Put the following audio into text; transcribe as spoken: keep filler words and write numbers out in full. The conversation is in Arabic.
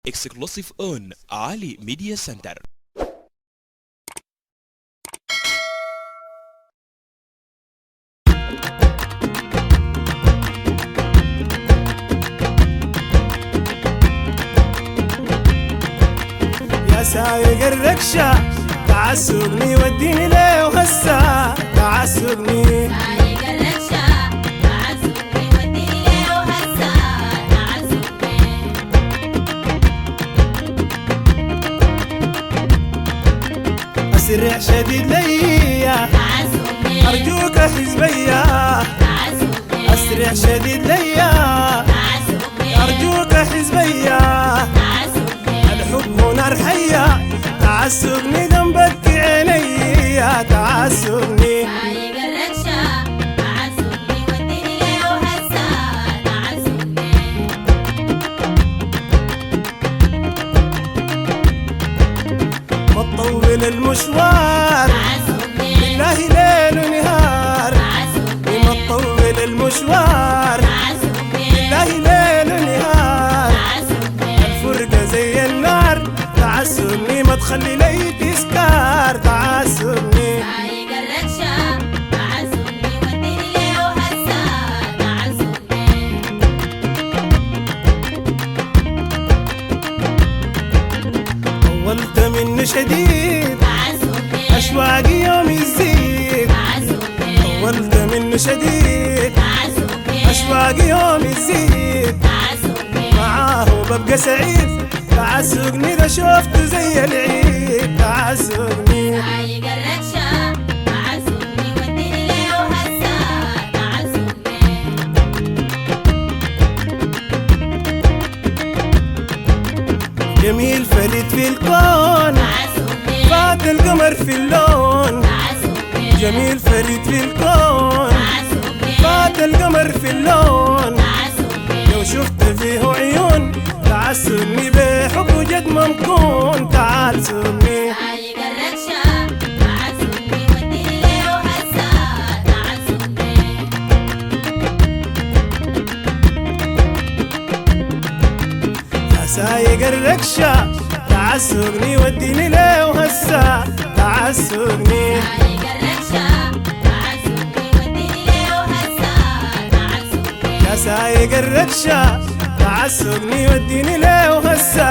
exclusive on Ali Media Center. يا سايق الركشة تعال سوقني وديني ليه وهسه تعال سوقني. سايق الركشة تعال سوقني وديني ليه وهسه تعال سوقني. أسرع شديد ليا تعال سوقني أرجوك حزبيا. تعال سوقني أسرع شديد ليا تعال سوقني أرجوك حزبيا. تعال سوقني الحب هو نار حية تعال سوقني ذنبك عينيا تعال سوقني. سايق الركشة تعال سوقني وديني ليه وهسه تعال سوقني. ما تطول المشوار تعال سوقني بالله ليل ونهار. تعال سوقني ما تطول المشوار تعال سوقني بالله ليل ونهار. تعال سوقني الفرقة زي النار تعال سوقني ما تخلي لي تسكار تعال سوقني. سايق الركشة تعال سوقني وديني ليه وهسه تعال سوقني. طولت مني شديد تعال سوقني أشواقي يوم يزيد. تعال سوقني طولت مني شديد تعال سوقني أشواقي يوم يزيد. تعال سوقني معاه ببقى سعيد تعال سوقني إذا شفته زي العيد تعال سوقني. سايق الركشة تعال سوقني وديني ليه وهسه تعال سوقني. جميل فريد في الكون تعال سوقني فات القمر في اللون. تعال سوقني جميل فريد في الكون تعال سوقني فات القمر في اللون. تعال سوقني لو شفت فيه عيون تعال سوقني بحب وجد ممكون تعال سوقني. سايق الركشة تعال سوقني وديني ليه وهسه تعال سوقني. يا سايق الركشة تعال سوقني وديني ليه وهسه تعال سوقني. سايق الركشة تعال سوقني وديني ليه وهسه تعال سوقني. يا سايق الركشة تعال سوقني وديني ليه وهسه